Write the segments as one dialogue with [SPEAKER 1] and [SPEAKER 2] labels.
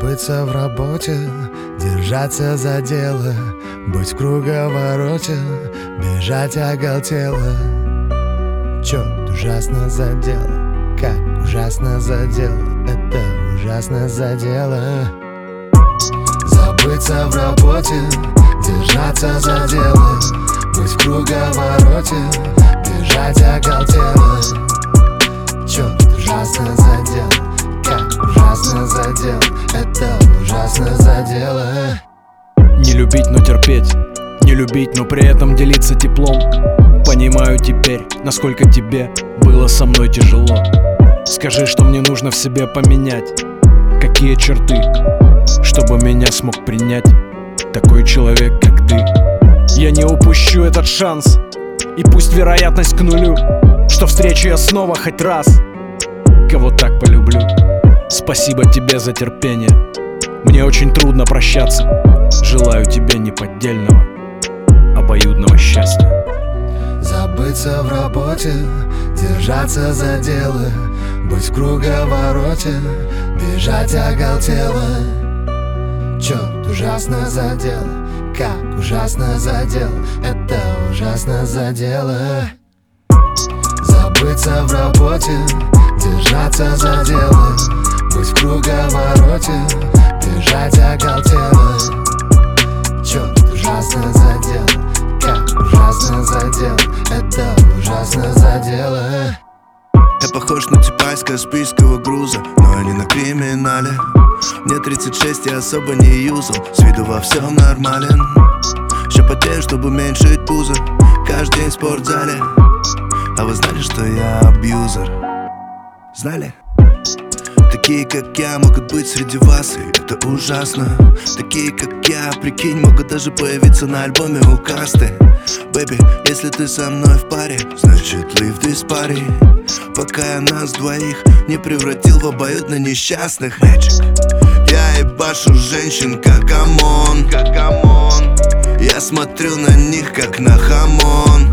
[SPEAKER 1] Забыться в работе, держаться за дело, быть в круговороте, бежать оголтело. Черт, ужасно задело, как ужасно задело, это ужасно задело. Забыться в работе, держаться за дело, быть в круговороте, бежать оголтело. Черт, ужасно задело, как ужасно задело, это ужасно задело.
[SPEAKER 2] Не любить, но терпеть, не любить, но при этом делиться теплом. Понимаю теперь, насколько тебе было со мной тяжело. Скажи, что мне нужно в себе поменять, какие черты, чтобы меня смог принять такой человек, как ты. Я не упущу этот шанс, и пусть вероятность к нулю, что встречу я снова хоть раз кого так полюблю. Спасибо тебе за терпение, мне очень трудно прощаться. Желаю тебе неподдельного, обоюдного счастья.
[SPEAKER 1] Забыться в работе, держаться за дело, быть в круговороте, бежать оголтело. Черт, ужасно задело, как ужасно задело, это ужасно задело. Забыться в работе, держаться за дело, быть в круговороте, бежать оголтело. Черт, ужасно задело, как ужасно задело, это ужасно задело.
[SPEAKER 3] Я похож на типа из каспийского груза, но я не на криминале. Мне 36, я особо не юзал, с виду во всем нормален. Ща потею, чтобы уменьшить пузо, каждый день в спортзале. А вы знали, что я абьюзер? Знали? Такие, как я, могут быть среди вас, и это ужасно. Такие, как я, прикинь, могут даже появиться на альбоме у Касты. Бэби, если ты со мной в паре, значит live this party. Пока я нас двоих не превратил в обоюдно несчастных. Magic. Я ебашу женщин, как ОМОН. Я смотрю на них, как на хамон.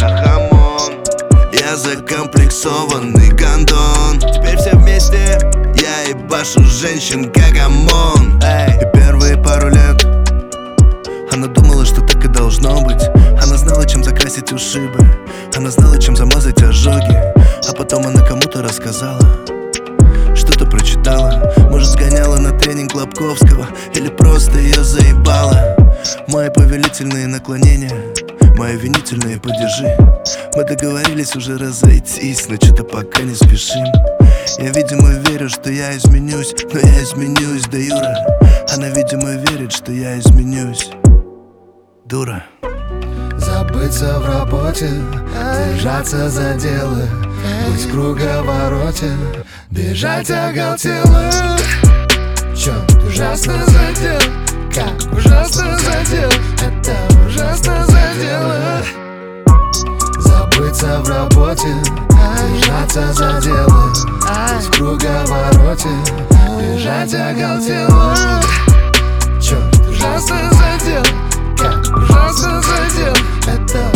[SPEAKER 3] Я закомплексованный гондон. Теперь все вместе. Я ебашу женщин, как ОМОН. И первые пару лет она думала, что так и должно быть. Она знала, чем закрасить ушибы, она знала, чем замазать ожоги. А потом она кому-то рассказала, что-то прочитала. Может, сгоняла на тренинг Лобковского, или просто ее заебала. Мои повелительные наклонения, мои винительные падежи. Мы договорились уже разойтись, но что-то пока не спешим. Я, видимо, верю, что я изменюсь, но я изменюсь, да Юра. Она, видимо, верит, что я изменюсь, дура.
[SPEAKER 1] Забыться в работе, держаться за дело, быть в круговороте, бежать оголтело. Черт, ужасно задел, как ужасно задел, это ужасно задело. Забыться в работе, держаться за дело, быть в круговороте, бежать оголтело. Черт, ужасно задел, как ужасно задел, это